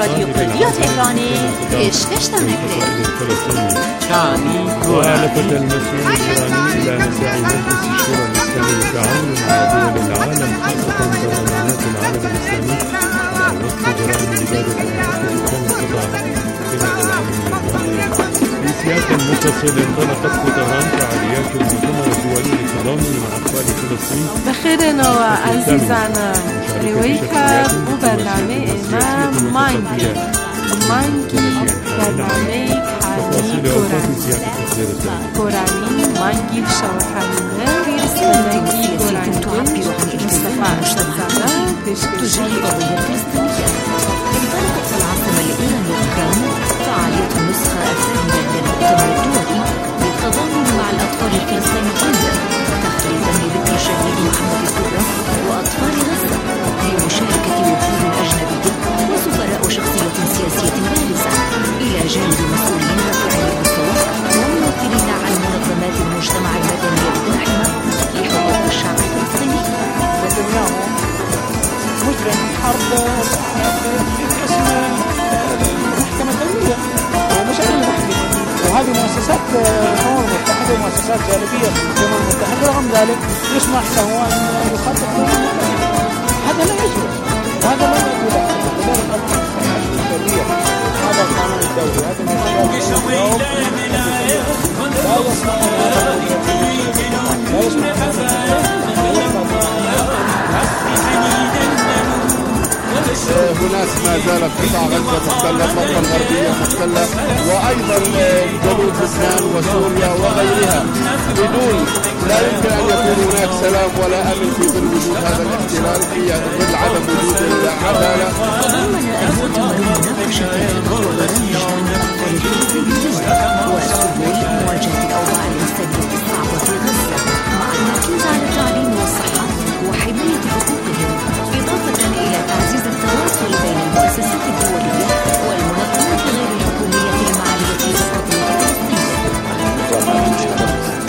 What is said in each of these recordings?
رادیو کردی تهرانی پیشکش میکنه. وألفت المسؤول الإيراني إلى مساعي مجلس الشورى الإسلامي للتعاون مع دول العالم خاصة برلمانات العالم الإسلامي على وفق جرائم الإبادة المحققة القضاء خلال العام الماضي. في سياق متصل انطلقت في طهران فعاليات المؤتمر الدولي للتضامن مع أطفال فلسطين. بخير نوع عزيزانا رويكا وبرنامج ما مانجي برنامج كوراني مانجي شوحانية مانجي كوراني مصطفى أشتزانا تجري قضية فلسطينية. انطلقت في العاصمة الإيرانية فعالية النسخة الثانية من المؤتمر الدولي للتضامن مع الأطفال الفلسطينيين تخليدا لذكرى الشهيد محمد الدرة وأطفال غزة بمشاركة وفود أجنبية وسفراء وشخصية سياسية بارزة إلى جانب مسؤولين رفيعي المستوى وممثلين عن منظمات المجتمع المدني الداعمة لحقوق الشعب الفلسطيني. نتنياهو مجرم حرب في اسم المحكمة الدولية ومش أنا اللي بحكي، وهذه مؤسسات الأمم المتحدة ومؤسسات جانبية الأمم المتحدة، رغم ذلك يسمح له أن يخطط الأمم المتحدة. هذا لا يجوز وهذا لا يقول الدولية. هذا القانون الدولي، هذا لا هناك ما زالت قطاع غزة محتلة، الضفة الغربية محتلة، وأيضا جنوب لبنان وسوريا وغيرها، بدون لا يمكن أن يكون هناك سلام ولا أمن في ظل وجود هذا الاحتلال، في ظل عدم وجود العدالة. تضمن المؤتمر مناقشة وبرامج الأطفال الفلسطينيين وسبل مواجهة الأوضاع الإنسانية الصعبة في غزة مع التركيز على التعليم والصحة وحماية حقوقهم، إضافة إلى تعزيز التواصل بين المؤسسات الدولية والمنظمات غير الحكومية المعنية بالقضية الفلسطينية.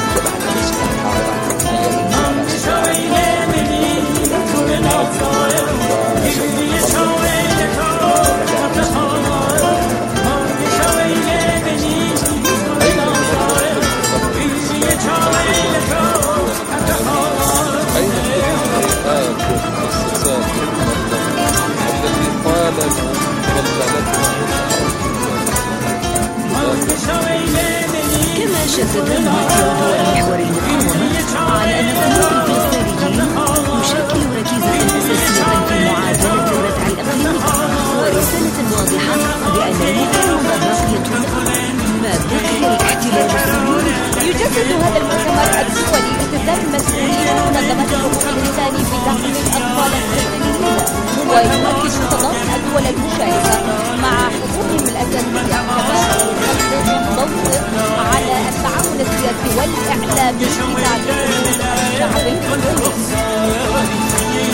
كما شدد ممثل دول محور المقاومة على أن القانون الفلسطيني يشكل ركيزة أساسية في معادلة الردع الإقليمي ورسالة واضحة بأن المقاومة باقية ما بقي الاحتلال الصهيوني. يجسد هذا المؤتمر الدولي التزام المسؤولين ومنظمات الحقوق الإنساني بدعم الأطفال الفلسطينيين ويؤكد تضامن الدول المشاركة مع حقوقهم الأساسية، كما يسلط الضوء على التعاون السياسي والإعلامي لتعزيز الشعب الفلسطيني.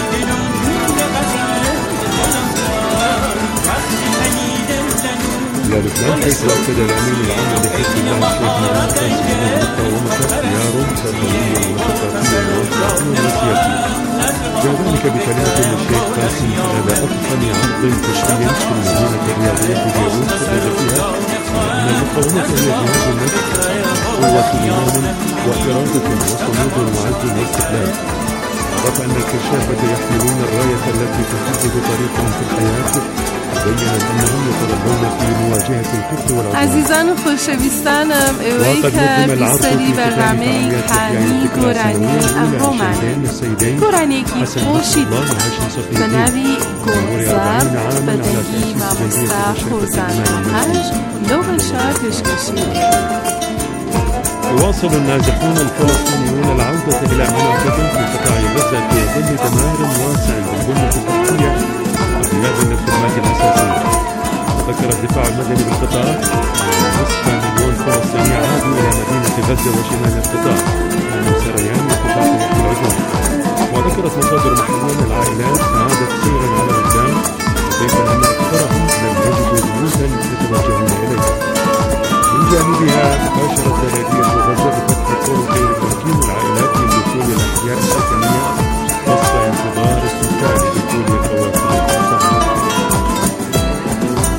إلى لبنان حيث أكد الأمين العام لحزب الله الشيخ محمد قاسم أن المقاومة خيار سرمدية وثقافية وسياسية. جاء ذلك بكلمة الشيخ قاسم على أفخم عرض تشريعي في المدينة الرياضية في بيروت أكد فيها أن المقاومة هي جهاد النفس، قوة إيمان وإرادة وصمود وعز واستقلال. أضاف أن الكشافة يحملون الراية التي تحدد طريقهم في الحياة، بيّن أنهم يتربون في مواجهة الكفر والعدوان. عزیزان خوشویستانم اویکا بیستری برنامه حانی گورانی امرومانه گورانی کی خوشید بناوی گوزاب بدهی مامستا خوزانهاش لغن شار تشکشید. يواصل النازحون الفلسطينيون العودة إلى مناطقهم في قطاع غزة في ظل دمار واسع بالبنية التحتية وغياب الخدمات الأساسية. ذكر الدفاع المدني بالقطاع أن نصف مليون فلسطيني عادوا إلى مدينة غزة وشمال القطاع من سريان وتفاقم العدوان. وذكرت مصادر محلية العائلات عادت سيرا على قدام، مضيفا أن أكثرهم لم يجدوا بيوتا يتوجهون إليها. من جانبها باشرت بلدية غزة بفتح طرق تمكين العائلات من دخول الأحياء السكنية وسط انتظار السكان لدخول الرواتب.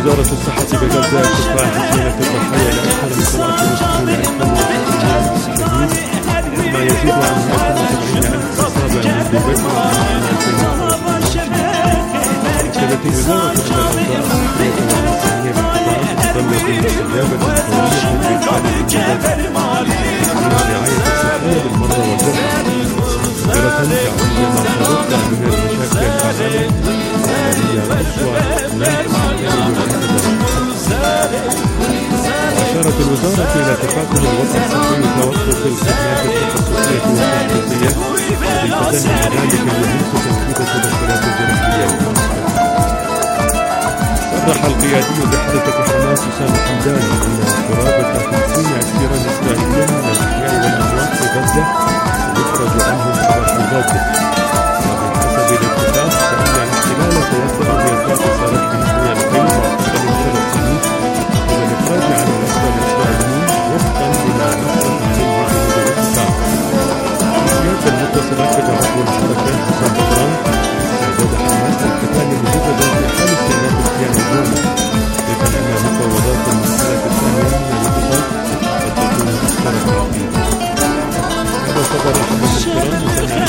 وزارة الصحة بغزة ارتفاع حصيلة الضحايا لأكثر من 27,000 ما يزيد عن 170,000 إصابة منذ بدء عام 2023. أكدت الوزارة أن الأوضاع الصحية والإنسانية بالقطاع تتطلب استجابة قوية بالفعل من الرعاية الصحية للمرضى والجرحى، مقدرة بعمل ما تبقى من المشاكل العامة التي أشارت الوزارة إلى تفاقم الوضع الصحي وتوقف الخدمات التخصصية والتخصصية بالتزامن ذلك يجوز تنفيذ التدخلات الجراحية. صرح القيادي بحركة حماس أسامة حمدان أن قرابة 50 أسيرا إسرائيليا من الأحياء والأموات في غزة يخرج عنهم خبر الغد. وبحسب الاتفاق فإن الاحتلال توسع بإطلاق سراح من 2000 وأكثر من 3 سنين والإخراج عن الأسرى الإسرائيليين وفقا لما نصت عليه جنود الاتفاق. في سياسة المتصلة كتعرض الحركة حسن بدران إعداد حماس القتال مجددا في حال استئناف الكيان الدولي، إذ أن مفاوضات المرحلة الثانية من الاتفاق قد تكون أكثر تعقيدا. هذا خبر أحمد الكرام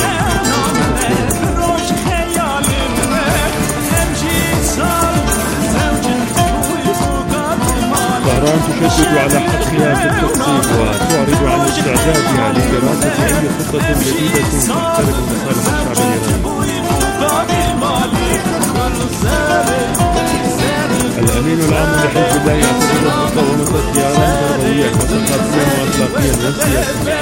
طهران تشدد على حقها في التقسيم وتعرض عن استعدادها لدراسة أي خطة جديدة تحترم مصالح الشعب الإيراني. الأمين العام لحزب الله يعتبر المقاومة خيارا تربويا وثقافيا وأخلاقيا وسياسيا.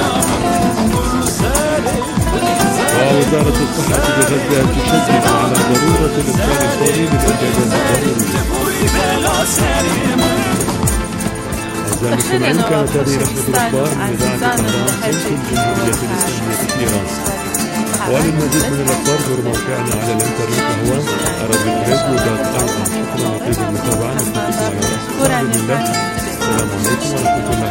ووزارة الصحة بغزة تشدد على ضرورة الإبطال الفوري للإنجازات الضرورية. أعزائي المستمعين، كانت هذه رحلة الأخبار من إذاعة طهران صوت الجمهورية الإسلامية في إيران. وللمزيد من الأخبار زوروا موقعنا على الإنترنت وهو arabic-radio.com. شكرا لطيب المتابعة. نلتقيكم على رأس بإذن الله. السلام عليكم ورحمة الله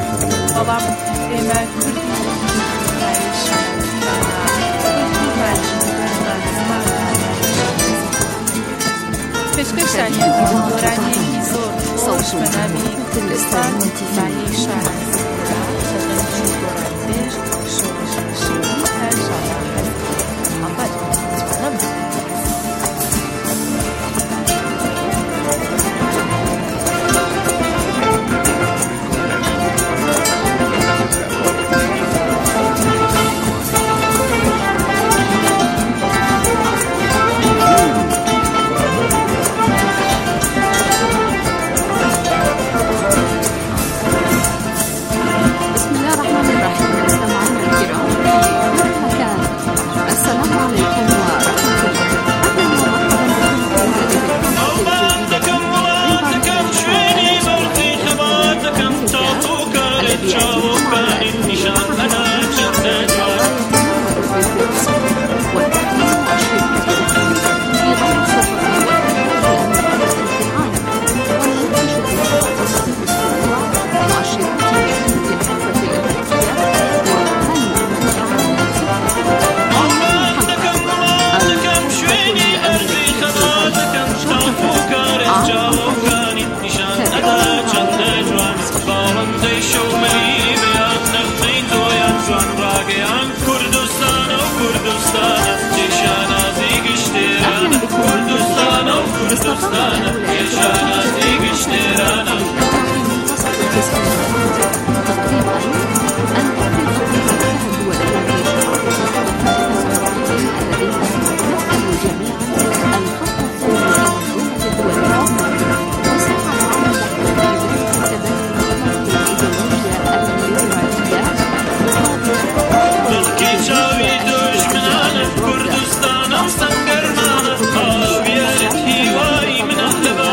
كردستان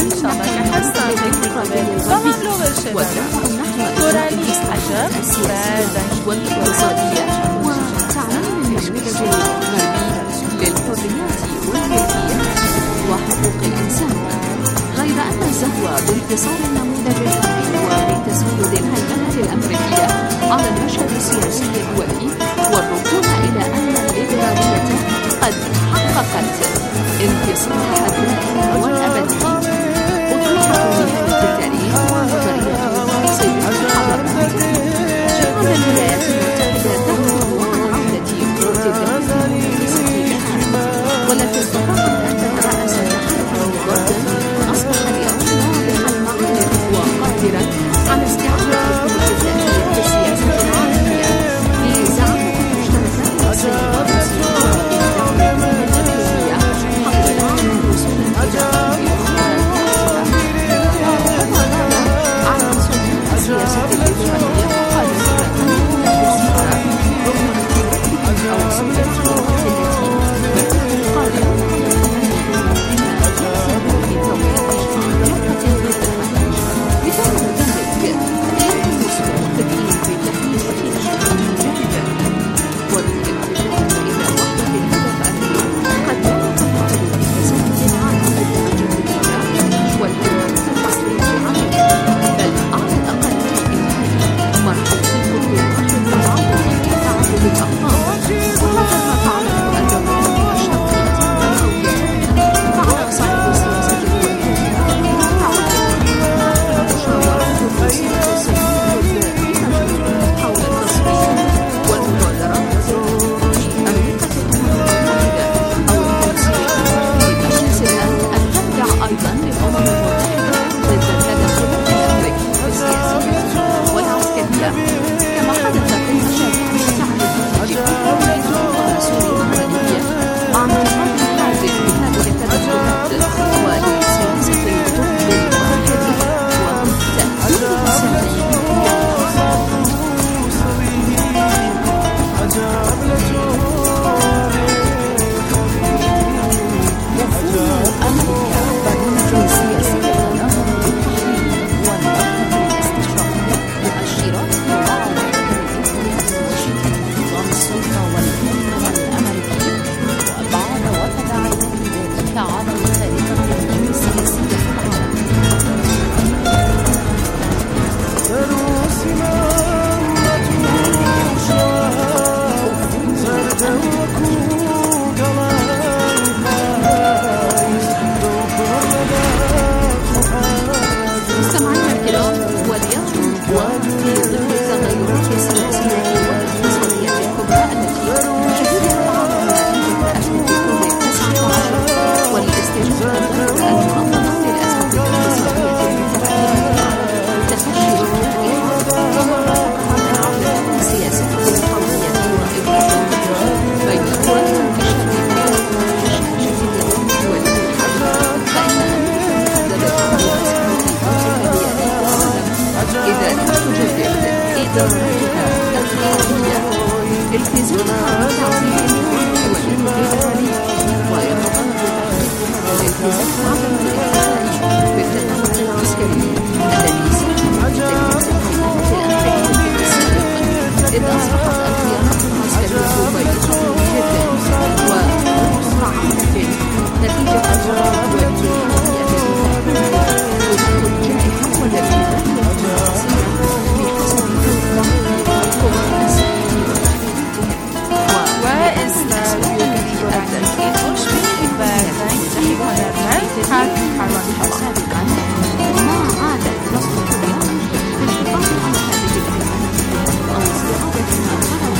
شبكة حسن ومملوء الشباب كوراني عجب بادن والاقتصادية وتعليم المشروع الغربي للحريات والملكية وحقوق الإنسان، غير أن الزهو بانتصار النموذج الغربي وبتسيد الهيمنة الأمريكية على المشهد السياسي الدولي والركون إلى أن الليبرالية قد حققت انتصار حتمي والأبدي أطلقت نهاية التاريخ وطريقة سيد الحضارات. جهود الولايات المتحدة تهرب عن عودة قوة الدولة والتي استطاعت أن تترأس تحالفا مضادا أصبح اليوم واضحا المعالم وقادرا على استعادة القوة الذاتية في السياسة العالمية لزعامة المجتمعات السياسية والدولية حول العالم الوصول التجاري على سلطة السياسة الليبرالية مخالفة رغم أو سلطة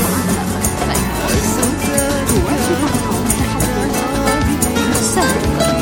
السابق.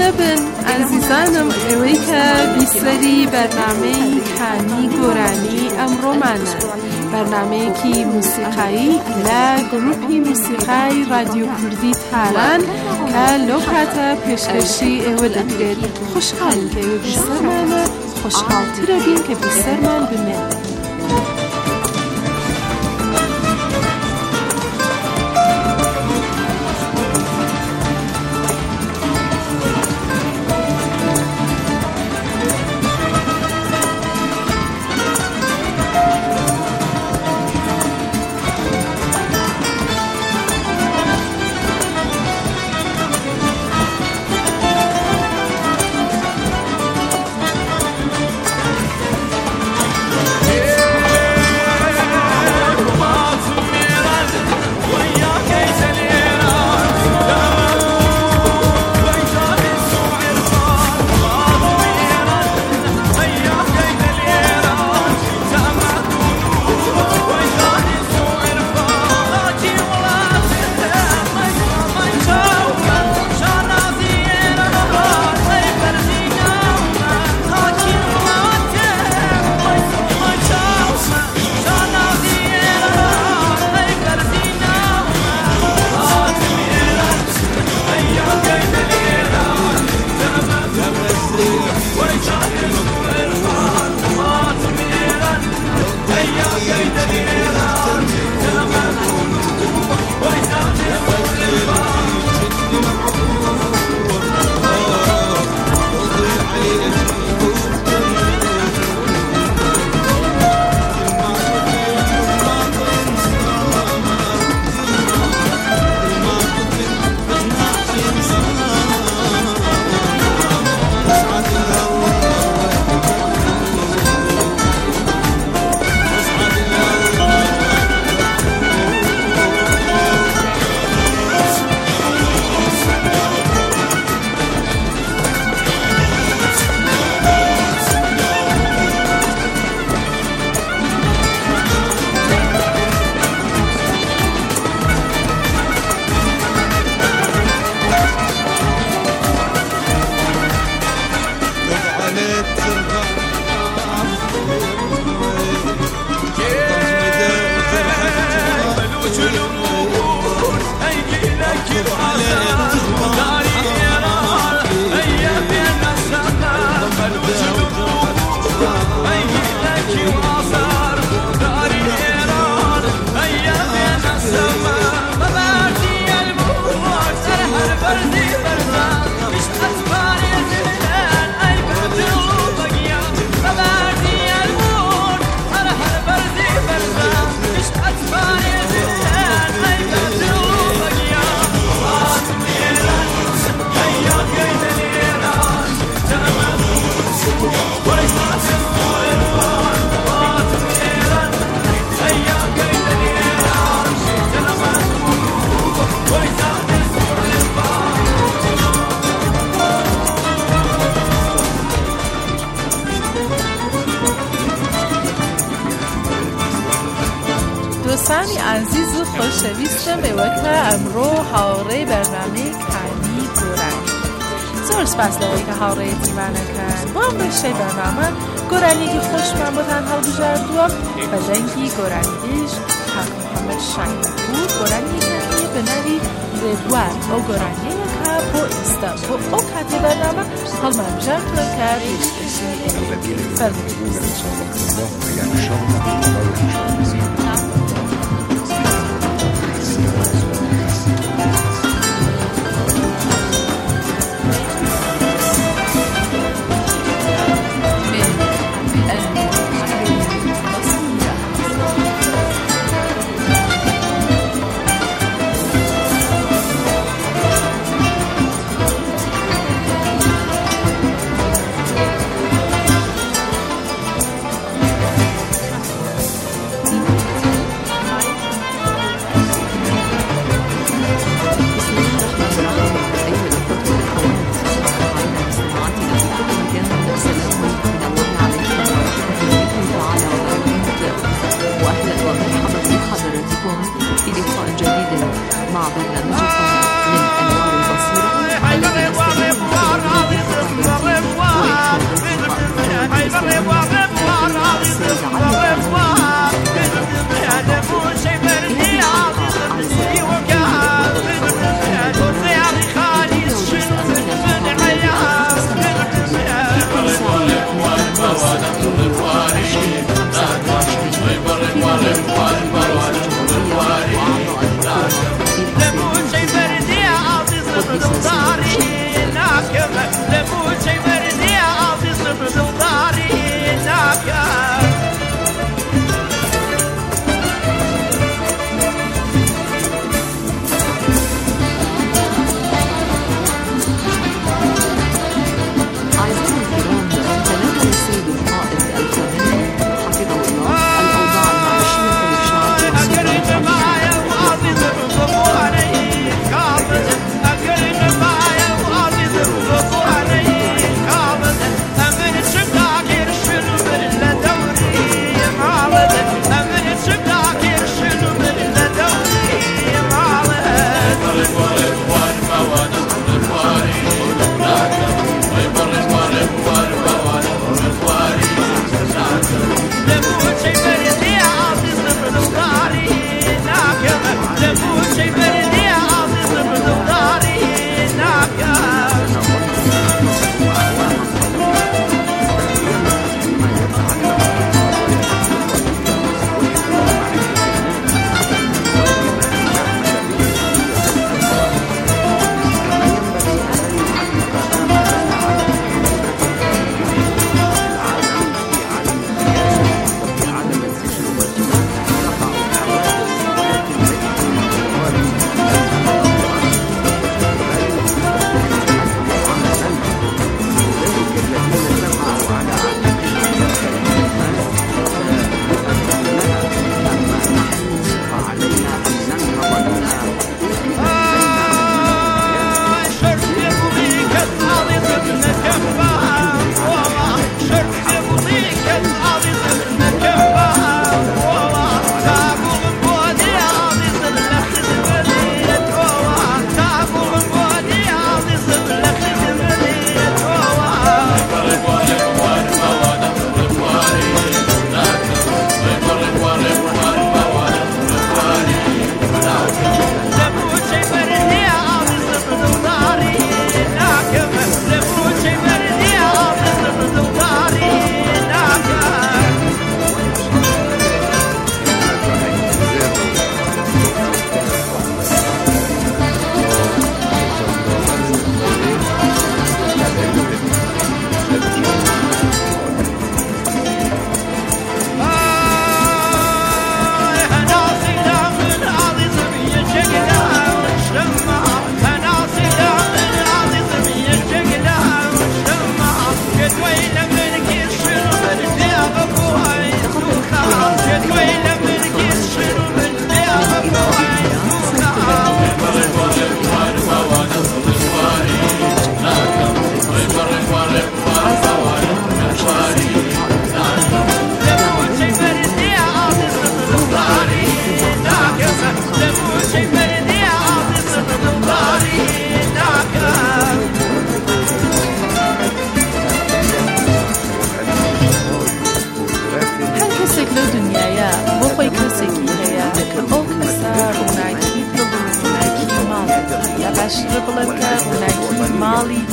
نبن عزیزانم اوی که بیسری برنامه کانی گورانی امرومانه برنامه کی موسیقایی لا گروپی موسیقای رادیو کردی تهران که لوکاتا پیشکشی او دکرد خوشحال که او بیسرمانه خوشحال تربین که بیسرمان بمنده دوستانی عزیز و خوشویستم به وقت امرو هاوره برنامه کانی گورانی زور سپاس لوی که هاوره تیمانه کن با رشته برنامه گورانی که خوش من با تنها بجردوم و زنگی گورانیش حق محمد شاید بود گورانی که به نوی ردوان او گورانی که با ایستا با او کتی برنامه حال من بجردوم که ریشتشی فرمودید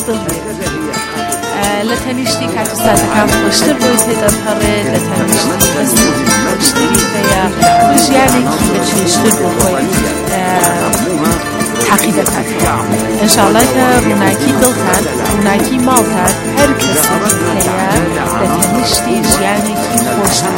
دڵێ لەتەنیشتی کات ساتەکان خۆشتر بۆی تێدەپەڕێت لەتەنیشتی بەستری هەیە ژیانێکی بە چێشتر بۆ خۆی حەقی دەکات ئینشاڵڵا کە ڕووناکی دڵتان ڕووناکی ماڵتان هەر کەسێکی هەیە لەتەنیشتی ژیانێکی خۆشتان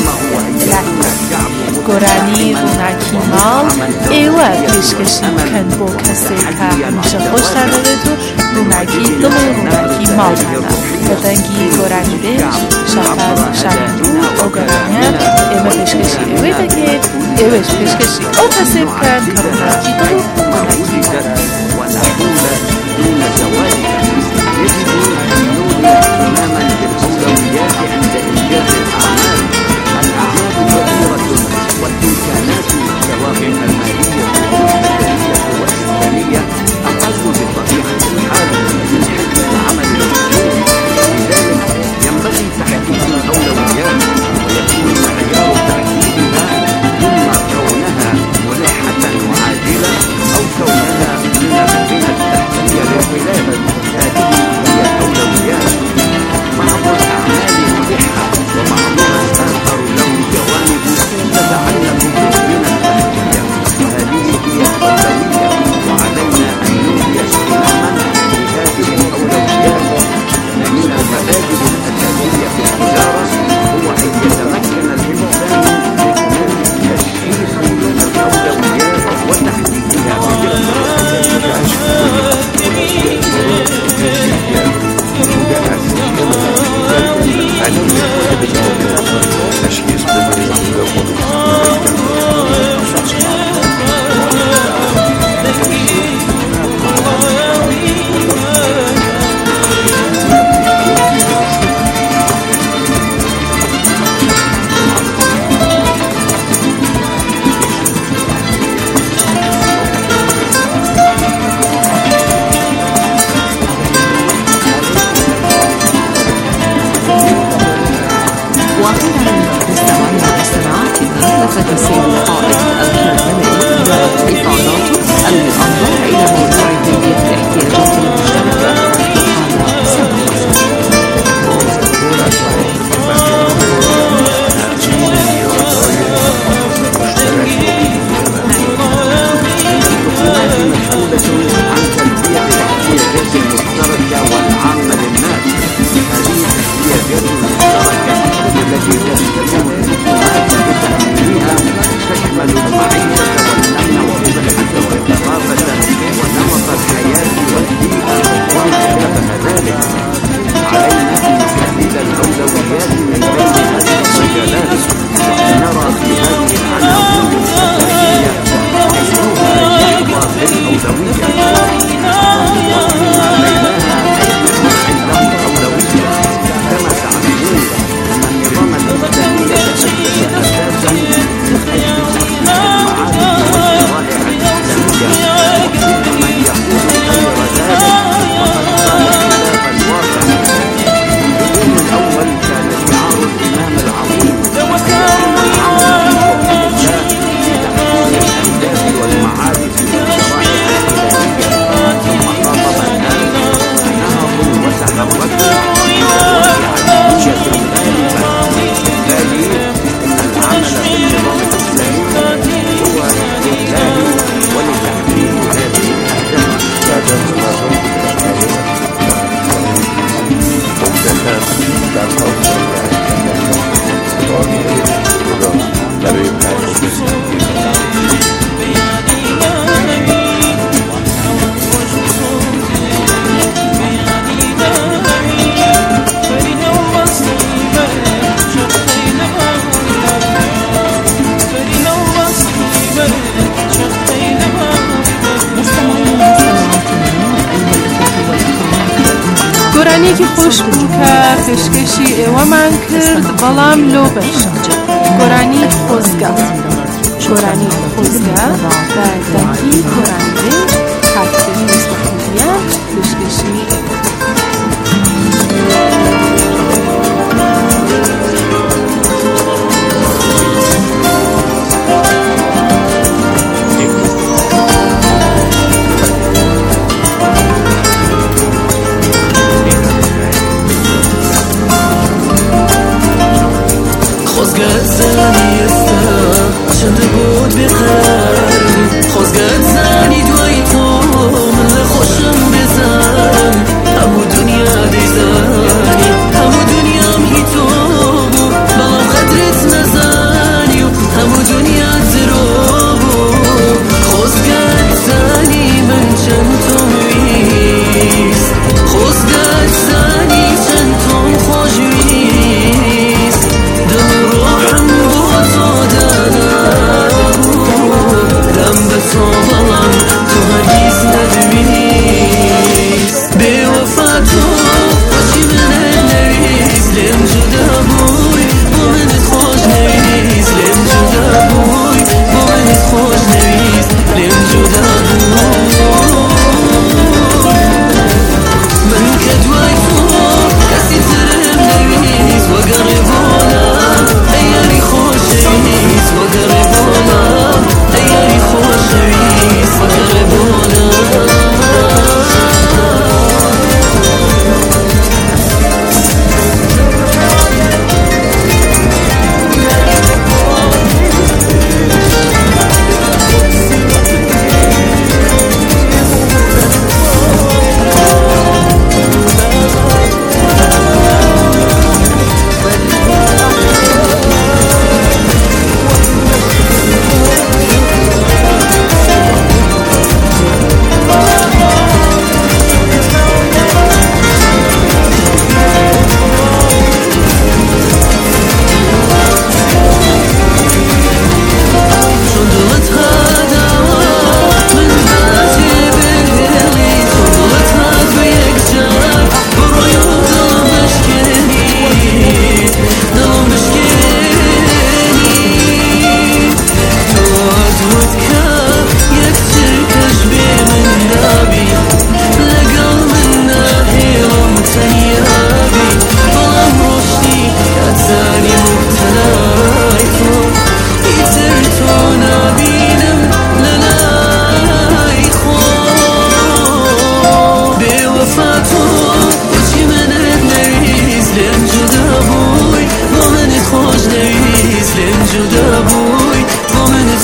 گۆرانی ڕووناکی ماڵ ئێوە پێشکەشی بکەن بۆ کەسێک کە هەمیشە خۆشتان دەوێت و ڕووناکی دڵێ ڕووناکی ماڵتانە بە دەنگی گۆرانی بێژ شەقات شارەنجوو ئەو گۆرانیە ئێمە پێشکەشی ئێوەی دەکەین ئێوەش پێشکەشی ئەو کەسێ بکەن کە ڕووناکی دڵ و ڕووناکی والإمكانات والشواغل المالية والبدنية والإنسانية أقل بطبيعة الحال من حجم العمل المطلوب. لذلك ينبغي تحديد الأولويات ويكون معيار تحديدها إما كونها ملحة وعاجلة أو كونها من التحتية للخلافة. هذه هي الأولويات. بعض الأعمال ملحة وبعضها آخر له جوانب تتعلق بالبنى التحتية، وهذه هي الأولوية وعلينا أن نولي اهتماما بهذه الأولويات. من المبادئ الأساسية في التجارة هو أن يتمكن الإنسان من تشخيص الأولويات وتحديدها گۆرانیەکی خۆش بوو کە پێشکەشی ئێوەمان کرد بەڵام لۆ بەش گۆرانی خۆزگە گۆرانی خۆزگە بە دەنگی گۆرانی بێژ کارکردنی مستەقیلیە پێشکەشی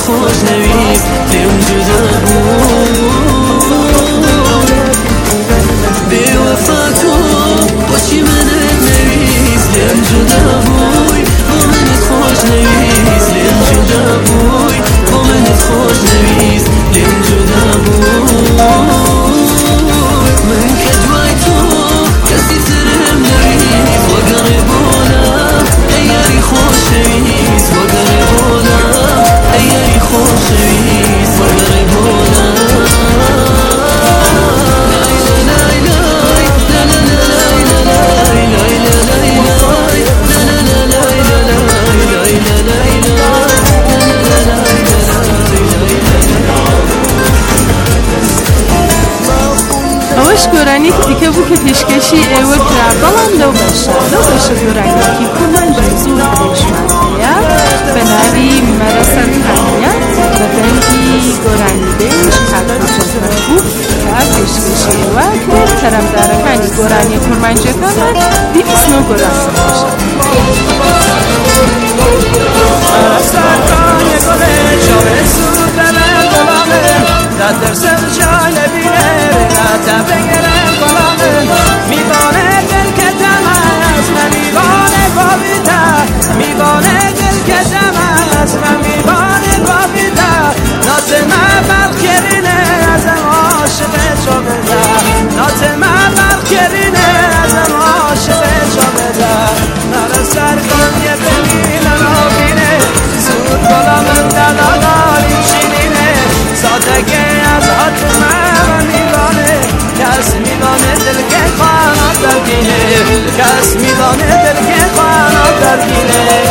خوشنویس لیم جدا بود بی وفا تو باشی منت نویس لیم جدا بود با منت خوشنویس لیم جدا بود با منت خوشنویس لیم جدا بود من که دوای تو کسی ترم نویس و قربونم ایاری خوشنویس و قربونم ایاری خوشنویس و قربونم اوش گرانی که دیگه بو که پیشکشی ایوه کربالان لو بشه گرانی که کمان جزور بشمانده به نوی مرسن تنیت و دنگی گرانی بیش حقا جزور بود که پیشکشی ایوه که ترم دارکنی گرانی کرمان جدن دیفسنو گرانی باشه سرکان گله شاوه سود دلم دلامه در سر جای نبینه رتا بگرم کلامه میبانه دل که تماس من میبانه بابیتا میبانه دل که تماس من میبانه بابیتا نات من برکرینه ازم عاشق چو بدا نات من برکرینه ازم عاشق چو بدا نار سرکان یه ببینه نابینه زود کلامم دلالاری شیرینه سادگه از حد من میبانه کس میدانه دل که خوانا درگینه کس میدانه دل که خوانا درگینه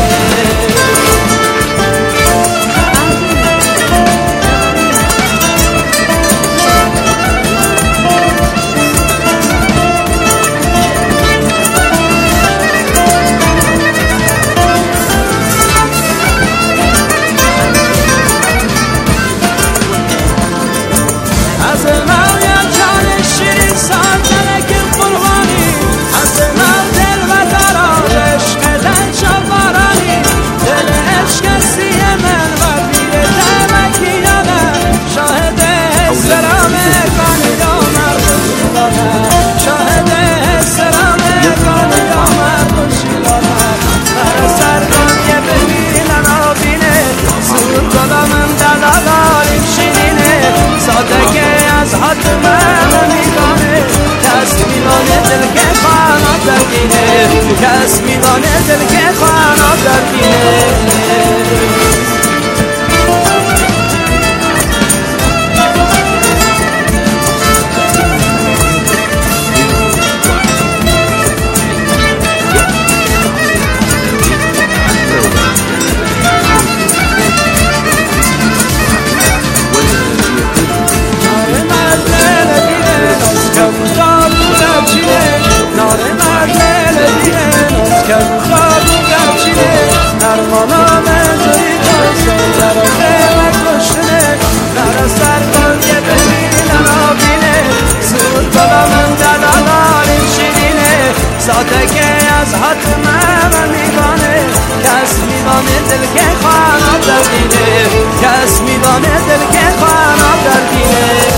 کس میدانه دل که خوانا درگینه سادگی از حد من میدانه کس میدانه دل که خوانا درگینه کس میدانه دل که خوانا درگینه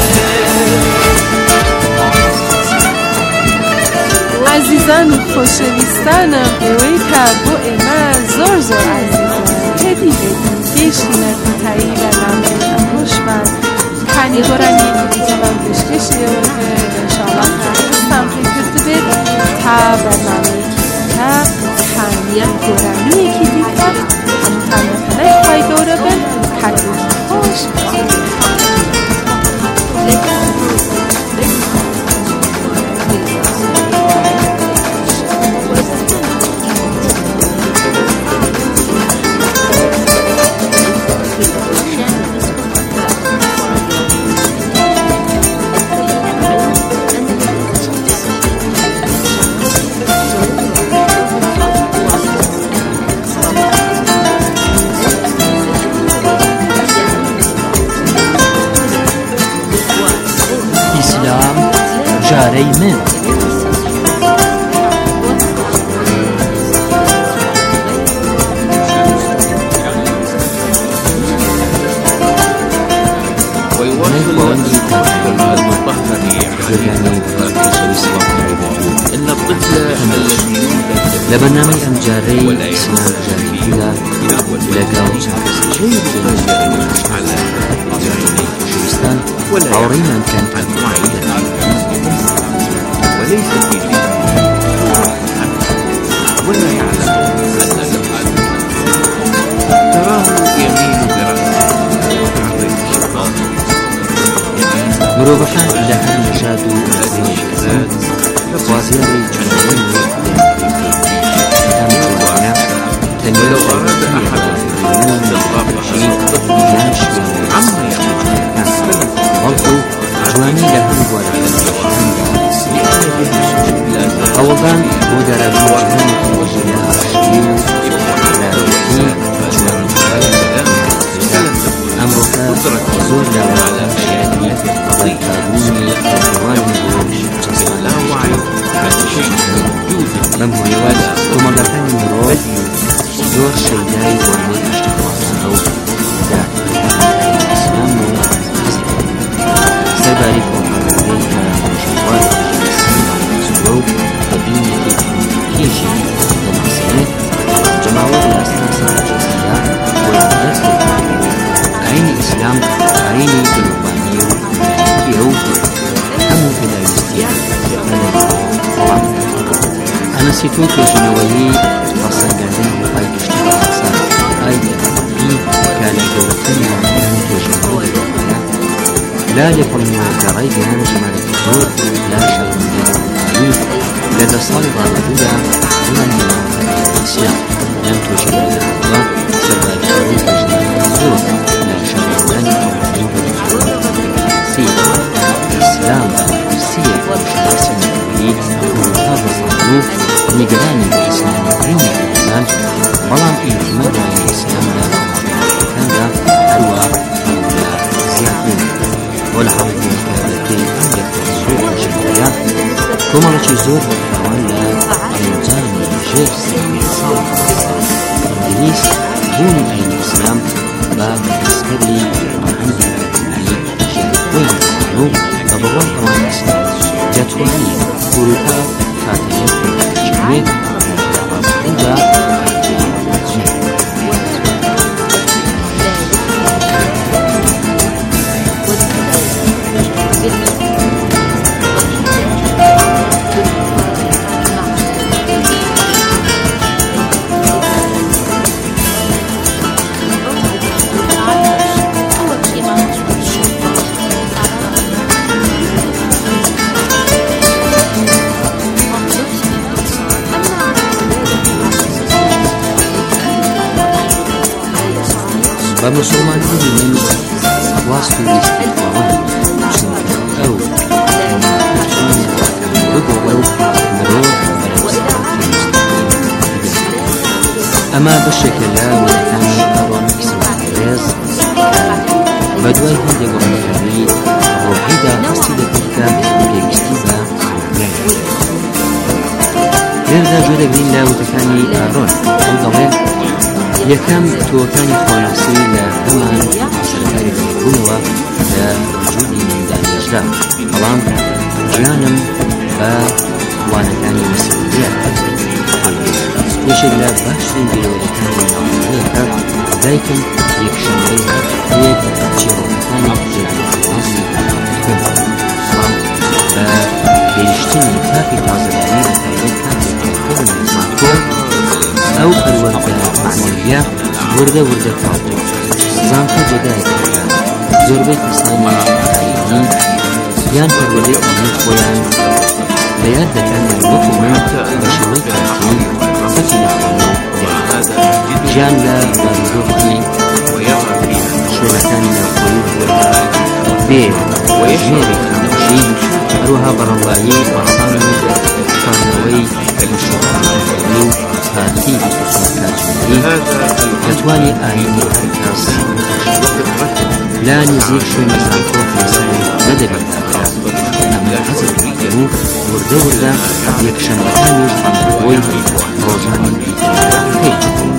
عزیزان و خوشویستانم اوی کربو ایمن زور زور عزیزان هدی گیشینه تایی و نامه امروشمن کنی گرانی دیگه من بشکشی و انشاءالله هستم فکرت بید تا برنامه که کنیه گرانی که دیگه همون تنه پای دوره بین کنی خوش لبرنامج أمجاري إسلام جارية لقاو شيء على شوستان عورينا كانت واحدة وليس في ولا يعلم أن الأفعال تراه يميل برأسه يحرك الشيطان مروبحان لها نجاد الكذاب وزياري جنوبي ولو أراد أحد أن يضرب شيء يمشي عما يحتاج برضو جواني لها ولا أوضان مدرب جهنم وجلاء شيء على وحيد أمرك زور لوعلا شيئي ويكاروني الجواني بوش لا وعي عن شيء موجود لم يوالى ومغفان مرود دور شيداي واني اشتغل دا الإسلام سيبارك وحبيبك شوال سلوك قديمة كيشي ومحسنات جماعات الأساس الجزية والأحداث عين الإسلام عين الوبانيو كيو أمو في الأيستيا أنا سيتوك الجنوية خاصة قاعدين بفايد اشتغل أساس آيدة بي كان جوتنا من توجنوية لا لكم كغيب عن جمال الدكتور لا شر من الغالي لدى صالب الرجولة هو النظام الإسلام لم توجد الله سبب الحروب جمال الدكتور لا شر من الإسلام السير وشخص النبي ومحافظ عنه نجران الإسلام عين الإيمان ظلام إيمان الإسلام لا هذا هو زيادين والعرض الكابتين عندك تنسوق الجمعية كما رتزور ولا أنزان الجيرس بصالح الإنجليز بون أي الإسلام باب الإسكري عندي وين الصنوب ببغون طوال الإسلام جاتواني كوروكا فاتحين الجميع إذا بمسلمان من واسطة الاستقرار أو أما بالشكل لا وكان أرون إسلام الرئيس بدوي هندي قرنكري وحيدة قصيدة تلك بيكستيبا لذا جودة بين لا وتكاني أرون الضوين يكام توكاني خواناسي لهمان سركاري بيكونوا لوجودي من دان يجدا طبعا جانم وانكاني مسؤوليات يشد لا باشرين بيولكاني نعطيها لكن يكشن بيها هيك جيروكاني جاني نصي طبعا بيشتني كافي تازداني لتعيد كافي كون مصاتكم أو الوردة معنوية وردة فاضل زانكا جداية زوربي كساني عايني يان فالوردة أمين خويان بياد دكان الوقت من بشوي كارتين سكي نحوانو جان لا باردوكي شوالتاني نحوانو بير ويجيري خمشي أروها برنبايي وعصاني فارنوي المشروع ترتيب يتواني آيني أركاس لا نزيك شوي مزانكو في سنة لدى بالدابرة أما حسب الجنو وردة يكشن بكانيز عمروي روزاني بيتنا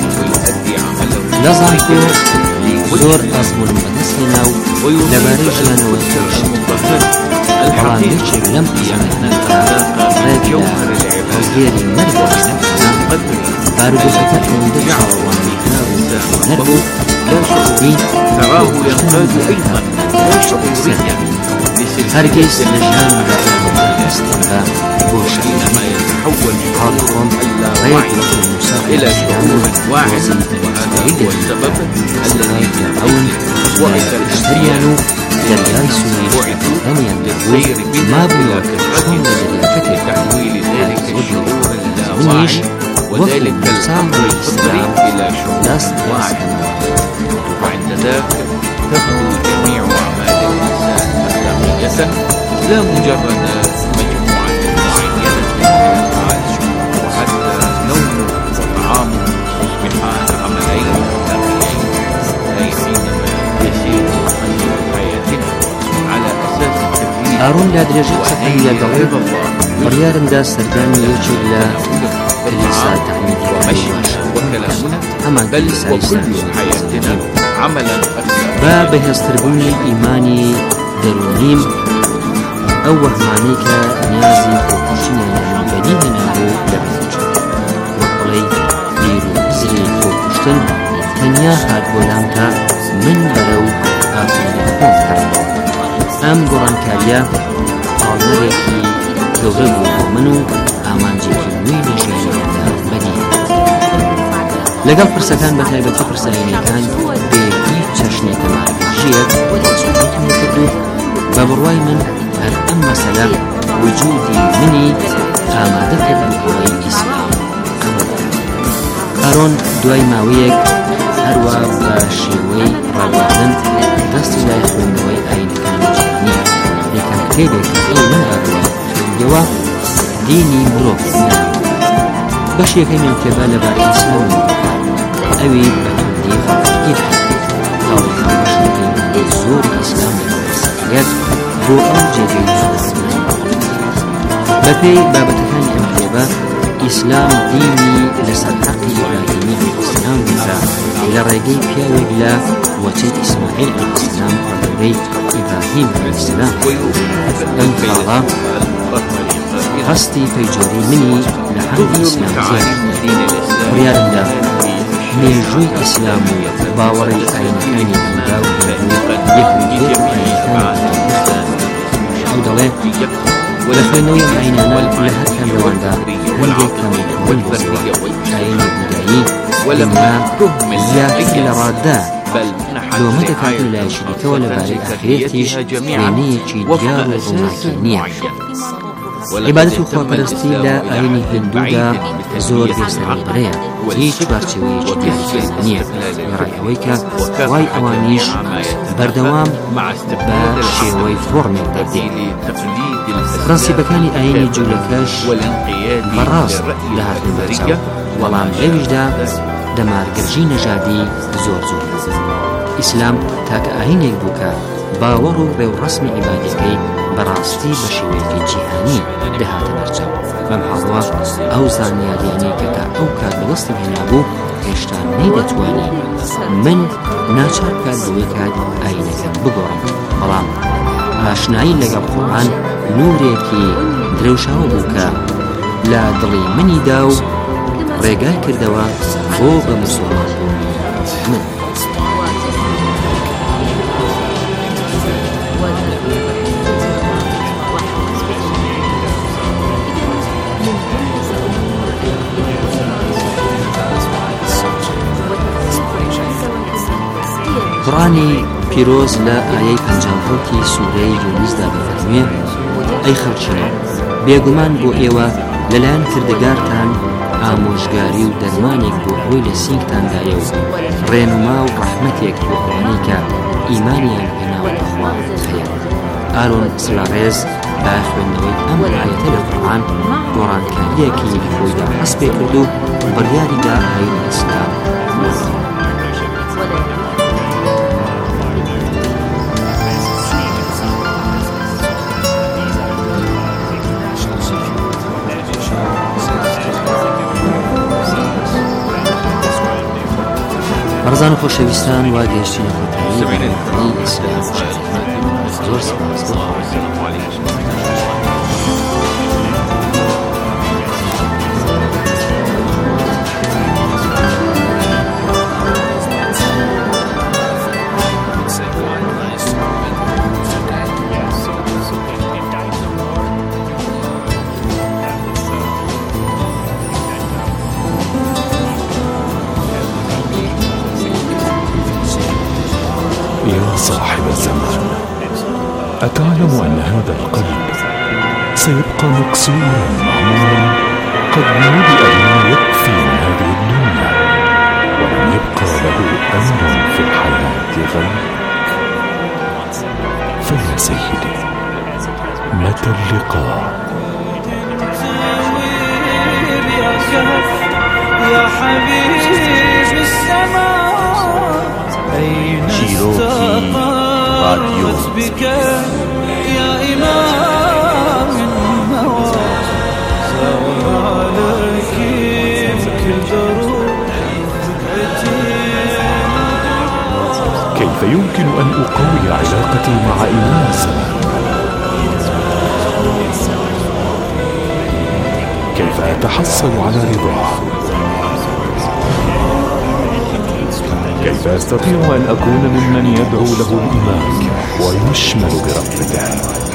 لازانكو زور أصبو المدسلناو لباريجيان ويتوشن الحرام يتشب لم تزمتنا راجلا وغيري مرد بارودۆخەکە ئەوەندە چاوەڕوانیکرا و نەربوو لا شعوري تراه ينقاد علما لا شعوريا هەرگیز لە ژیاندا ئەستێندا بۆ حينما يتحول حاڵخۆم اللاوعي إلى شعور واعٍ، وهذا هو السبب الذي فرعون واشتريان دەریای سووري دەمیان للسير ما بنا بووە كالرجل لتحويل ذلك الشعور اللاواعي وذلك الأمر الفطري إلى شعور واعٍ، وعند ذاك تبدو جميع أعمال الإنسان أخلاقية لا مجرد مجموعة معينة من الأفعال، وحتى نومه وطعامه يصبحان عملين أخلاقيين، أي حينما يسير خير حياتنا على أساس التكليف هارون لا درێژەی قسەکەی لەگەڵێ ورضا الله بڕیارمدا سەردانی یەکی لە کلیسا ومشينا وكلامنا هەمان بل کلیسای وكل ئیسلامی حياتنا عملا أخلاقيا با بەهێزتربوونی ئیمانی دەرونیم ئەو وەهمانەی کە نیازی خۆکوشتنیان بەدیهێنابوو لە بەرچوو وەک بڵێی بیر و بزری خۆکوشتن تەنیا هات بۆ لامکە من بەرەو ئافرینی خۆم کەڕم ئەم گۆڕانکاریە پاڵنەرێکی گەورە بوو بۆ من و ئامانجێکی نوێی لە ژیانیاندا بەدیهێنا لەگەڵ پرسەکان بە تایبەتی پرسەینەکان بێ هیچ چەشنێکە ماژیەک سوڵەتم کردو بە بڕوای من هەر ئەم مەسەلە وجودی منی ئامادە کرد بۆ بۆی ئیسلام هارۆن دوای ماوەیەک هەروە بە شێوەی ڕاگواردن دەستی لای خوێندنەوەی ئاینەکانی جیهانی یەکەم کتێبێک ئەو لەم ئاگەوە خوێندەوە دینی مرۆڤ بەشێکەی من کتێبە لەبارەی ئیسلام ئەوی بە کوردی ڕاگیر تاڵی خاوەشەکەی زۆری ئیسلام لەگەڵ بۆ ئەو جێگەی بەپێی بابەتەکانی ئەم کتێبە ئیسلام دینی لەسەر حەقی ئیبراهیمی عەلەیهیسسەلام بووکە لە ڕێگەی پیاوێک لە وەچەی ئیسماعیل عەلەیهیسسەلام ڕێگەی ئیبراهیم عەلەیهیسسەلام ئەم خاڵە هەستی پەیجۆری منی لە هەندی ئیسلام بڕیارمدا مێژووی ئیسلام و باوەڕی ئاینەکانی ئەمدا و یەکێک ئەو دەڵێ لە خوێندنەوەی ئاینانە لە هەر کامەوەندا هەندێک کەمەوەی بۆسەوە ئاینی بودایی یا لە ڕاددا لۆمەتەکان لایشی دیکەوە لەبارەی ئاخرێتیش وێنەیەکی دیار و ڕووناکی نییە عیبادەت و خواپەرستی لە ئاینی هندوودا زۆر بێسەربەرەیە هیچ چوارچێوەیەکی دیاریکرد نییە لەڕای ئەوەی کە وای ئەوانیش بەردەوام بە شێوەی فۆرمێک دەدێن پرەنسیبەکانی ئاینی جوولەکەش بەڕاست لە هاتن بەرچاو وەڵام لەویشدا دەمارگرژی نەژادی زۆر ئیسلام تاکە ئاینێک بووکە باوەڕ و ڕێوڕەسمی عیبادەکەی بەڕاستی بە شێوەیەکی جیهانی دەهاتە بەرچاو بەم حاڵەوە ئەو زانیاریانەی کە تا ئەو کات بەدەستم هێنابوو هێشتا نەیدەتوانی من ناچار بکات بەوەی کات ئاینەکە بگۆڕم بەڵام ئاشنایی لەگەڵ قورئان نورێکی درەوشاوە بوو کە لە دڵی منیدا و ڕێگای کردەوە بۆ بە موسڵمان بوونی من قڕانی پیرۆز لە ئایەی 50 سوورەی یونسدا دەفەرمێ ئەی خەڵکیان بێگومان بۆ ئێوە لەلایەن کردگارتان ئامۆژگاری و دەرمانێک بۆ ئەوەی لە سینگتاندایە و ڕێنما و ڕەحمەتێک بۆ ئەوانەی کە ئیمانیان هێناوە بەخوا هەیە ئارۆن سلاڕێز با خوێندنەوەی ئەم ئاەتە لە قورئان گۆڕانکاریەکی لە خۆیدا هەست پێ کرد و بڕیاریدا ئاینی ئیسلام بەڕزان و خۆشەویستان وا گەیشتینە کۆتایی ئیسلام زۆر سپاس صاحب الزمان، أتعلم أن هذا القلب سيبقى مكسورا مهموما قد نبئ بما يكفي من هذه الدنيا ولم يبقى له أمر في الحياة غير. فيا سيدي متى اللقاء؟ يا حبيب السماء أين استقرت بك يا إمام النوى سار عليك كل دروب. كيف يمكن أن أقوي علاقتي مع إمام الزمان؟ كيف أتحصل على رضاه؟ كيف أستطيع أن أكون ممن يدعو له الإمام ويشمل برغبته؟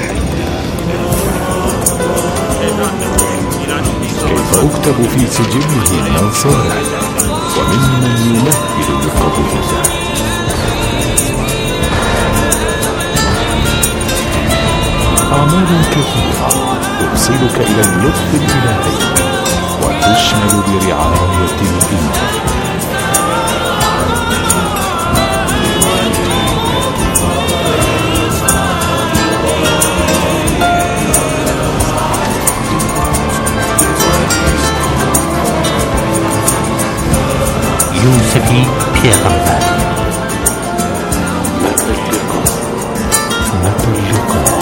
كيف أكتب في سجله من صالح وممن يمهد لقبوله؟ أعمال كثيرة توصلك إلى اللطف الإلهي وتشمل برعاية الإمام. يوسفي پیغمبر. متى اللقاء؟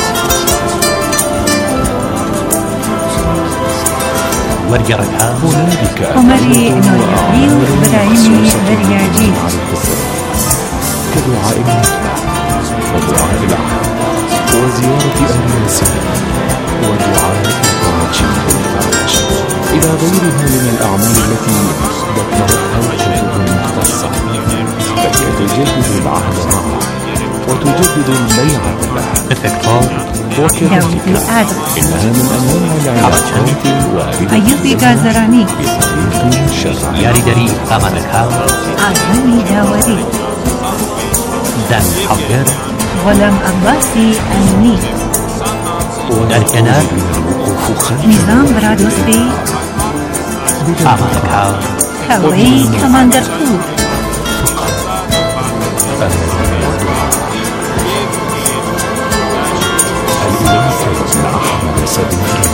ورجعتها هنالك عمري نوريو برايمي برياجي كدعاء المثلى ودعاء العهد وزيارة أهل السنة ودعاء الفرج والفرج إلى غيرها من الأعمال التي ذكرتها الكتب المختصة كي تجدد العهد معه وتجدد البيعة له. وكذلك إنها من أنواع العلاقات الواردة أيضي غازراني بطريق شرعي. ياري داري أمانكها عزمي داوري دان حضر غلام عباسي أمني در کنار نظام برادوستی أمانكها كوي كماندر كور أحمد سبيل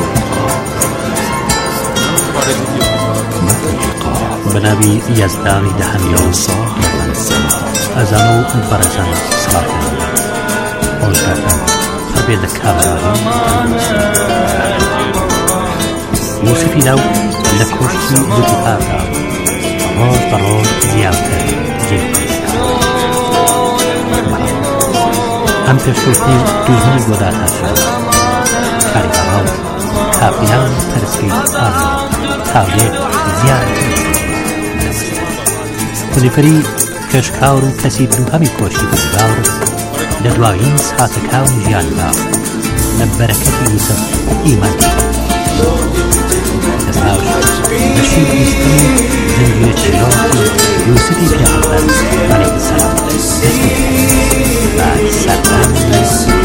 بنابي يزداني دهنيو صاحب الزمان أزانو برزان صاحب أولكاتن فبيد كامراني يوسفي لو لكوشتي لتفاقا روز بروز زيادة جيد هم تشوفني دوزني قداتا شد كاري براو كابيان ترسكي آرزو تاوية زيادة كلفري كشكاور كسي بنو همي كوشي بزدار لدواغين ساتكاو جيانبا لبركة يوسف إيمان تساوش بشير بيستمي زنجية شيوخي يوسفي بيعبر عليه السلام بعد سلام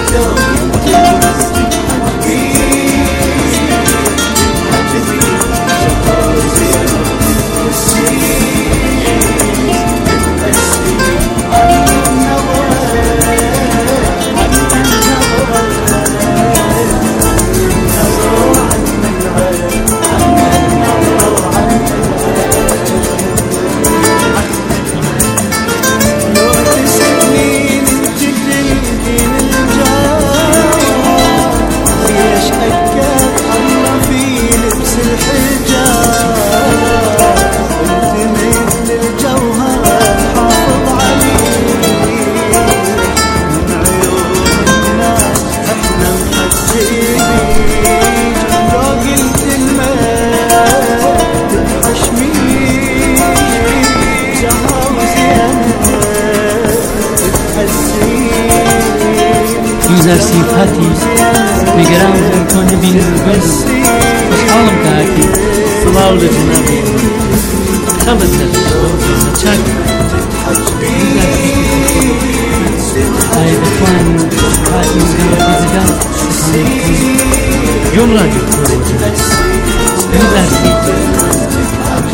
صفاتي نگران زرکان بین بس خوشحالم که سلام لجنابی خمسة چاک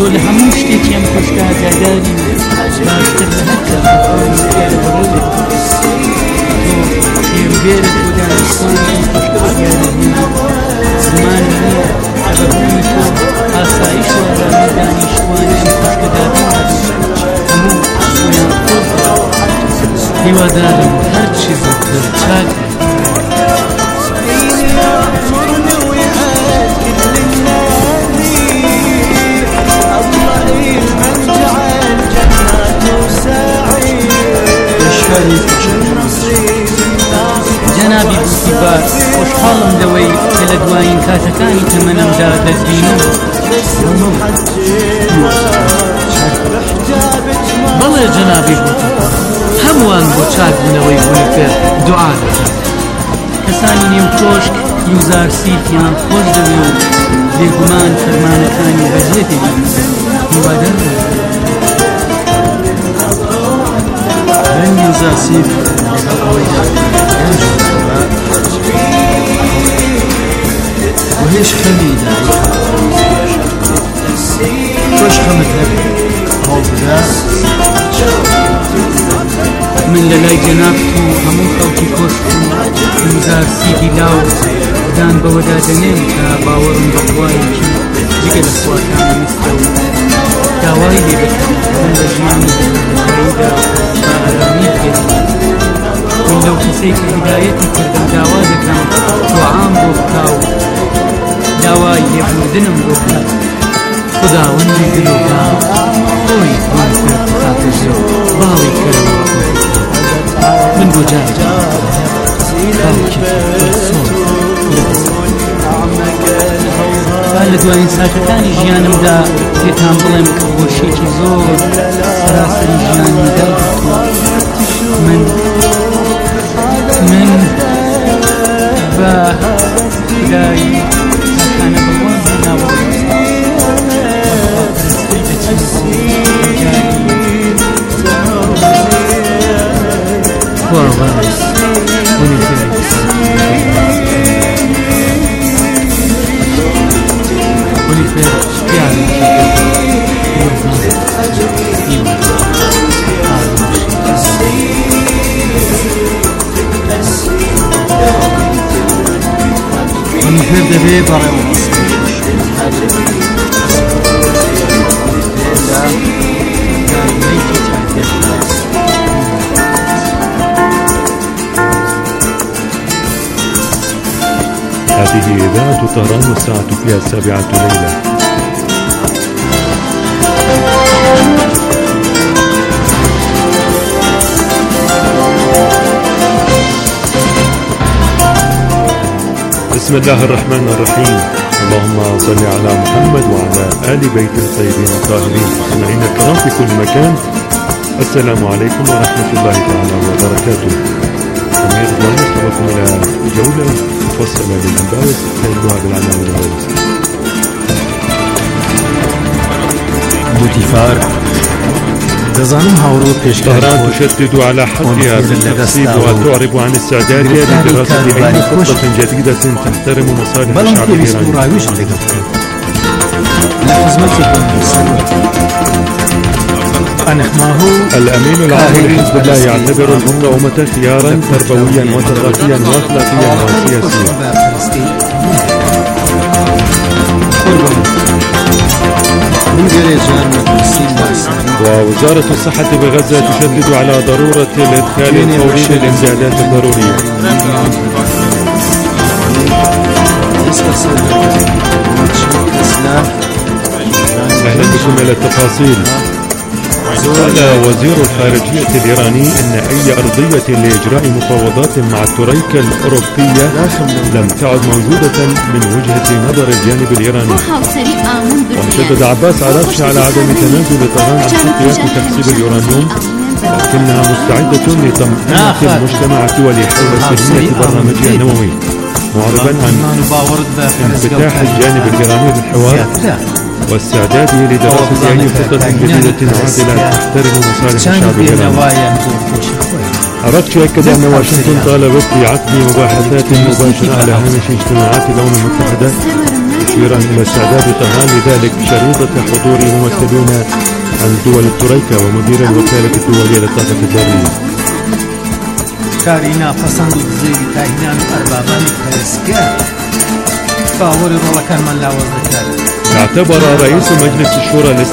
تۆ لە هەموو شتێکی ئەم کۆشکە ئاگاداری باشتر لە پێوبێرە تۆ دانیشتوانی ئەم کۆشکە ئاگاداری زمان نییە ئەبەبوونی تۆ ئاسایش و ئارامی دانیشتوانی ئەم کۆشکە هەموو خۆیان هیوادارم هەر چی زۆرتر چاک جەنابی بوتیبار خۆشحاڵم لەوەی کە لە دوایین کاتەکانی تەمەنەمدا دەتبینم بەڵێ جەنابی بوتیبار هەمووان بۆ چاکبوونەوەی ولیفێر دوعا دەکەن کەسانی نێو کۆشک یوزار سیفیان خۆش دەوێ و بێگومان فەرمانەکانی بەجێ هیوادار من یوزار سیف وهيش خميدة وش خمد هبي من للاي جنابتو همون خوتي كوشتو يوزار سيدي لاو دان بودا دنين كباورن بقواي جيجا لسواتان مستو داواي لي بكتن من لجياني بعيدة فأرامي كده ولو كسيك هدايتي كردم داوازكم وعام بوكاو داواي يبودنم بوكا خدا وندي دلوكا خوي وانتر خاطر باوي كرم من بجاجة باوكي بالصوت فهل دوائن ساكتاني جيانم دا تيتان بلم كبوشيكي زور سراسري جياني دا من باهداي كان بوابنا ونفرد به برای هذه إذاعة طهران والساعة فيها 7 ليلة. بسم الله الرحمن الرحيم. اللهم صل على محمد وعلى آل بيت الطيبين الطاهرين. مستمعينا الكرام في كل مكان، السلام عليكم ورحمة الله تعالى وبركاته. سمعت الله نستمعكم إلى جولة مفصلة للأنباء تنوها بالعناوين الرئيسية. بوتيفار دزانم هاورو طهران تشدد على حقها بالتقسيم وتعرب عن استعدادها لدراسة أي خطة جديدة تحترم مصالح الشعب الإيراني. الأمين العام لحزب الله يعتبر المقاومة خيارا تربويا وثقافيا واخلاقيا وسياسيا. ووزارة الصحة بغزة تشدد على ضرورة الإدخال الفوري للإمدادات الضرورية. أهلا بكم إلى التفاصيل. قال وزير الخارجية الإيراني أن أي أرضية لإجراء مفاوضات مع الترويكا الأوروبية لم تعد موجودة من وجهة نظر الجانب الإيراني. وشدد عباس عراقشي على عدم تنازل طهران عن حقها في تخزين اليورانيوم، لكنها مستعدة لطمأنة المجتمع الدولي حول سلمية برنامجها النووي، معربا عن انفتاح الجانب الإيراني للحوار واستعداده لدراسة أي خطة جديدة عادلة تحترم مصالح الشعب الإيراني. عراقشي أكد أن واشنطن طالبت بعقد مباحثات مباشرة على هامش اجتماعات الأمم المتحدة مشيرا إلى استعداد طهران لذلك بشريطة حضور ممثلون عن دول التريكة ومدير الوكالة الدولية للطاقة الذرية. کاری ناپەسەند و دزەیری کاهینان و ئەربابانی پەرستگار باوەڕی ڕۆڵەکانمان لاوەز دەکات. اعتبر رئيس مجلس الشورى